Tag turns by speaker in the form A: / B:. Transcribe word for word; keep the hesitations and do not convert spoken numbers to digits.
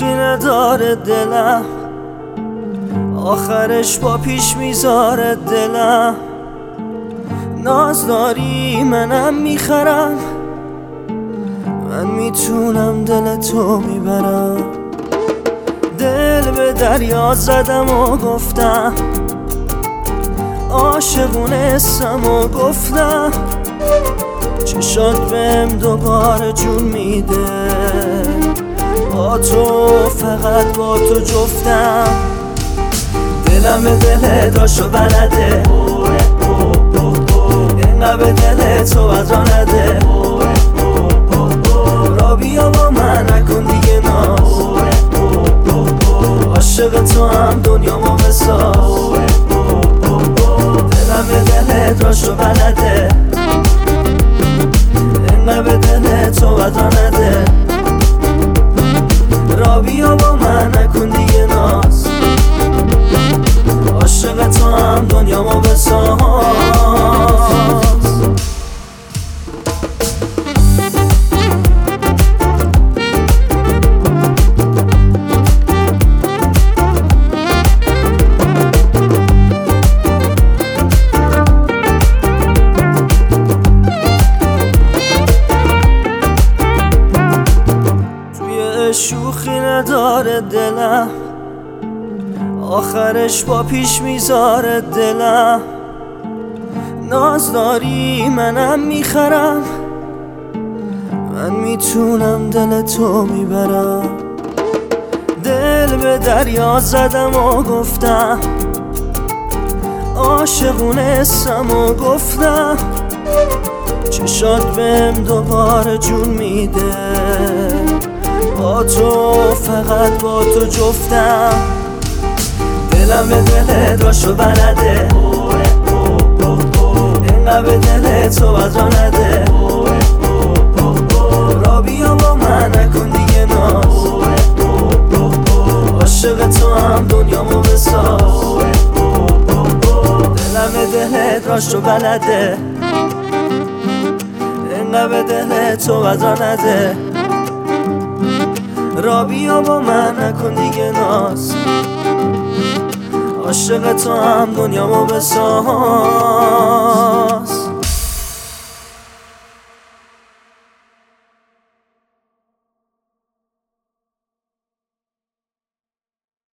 A: شوخی نداره دلم، آخرش با پیش میذاره دلم. ناز داری منم میخرم، من میتونم دل تو میبرم. دل به دریا زدم و گفتم عاشقونستم و گفتم چشات بهم دوباره جون میده. با تو فقط با تو جفتم، دلم به دل داشت و بلده، اینقدر به دل تو وزانده. را بیا با من نکن دیگه ناز، عاشق تو هم دنیامو بساز. دلم به دل داشت و بلده، اینقدر به دل تو وزانده. را بیا با من نکن دیگه ناز، عاشق تو هم دنیامو بساز. توی شوخی نداره دلم، آخرش با پیش میذاره دلم. ناز داری منم میخرم، من میتونم دل تو میبرم. دل به دریا زدم و گفتم عاشقونستم و گفتم چشات بهم دوباره جون میده. با تو فقط با تو جفتم، دلم به دل داشت و بلده، اینقدر به دل تو وزانده. را بیا با من نکن دیگه ناز، عاشق تو هم دنیامو بساز. دلم به دل داشت و بلده، اینقدر به دل تو وزانده. را بیا با من نکن دیگه ناز، عاشق تو هم دنیامو بساز.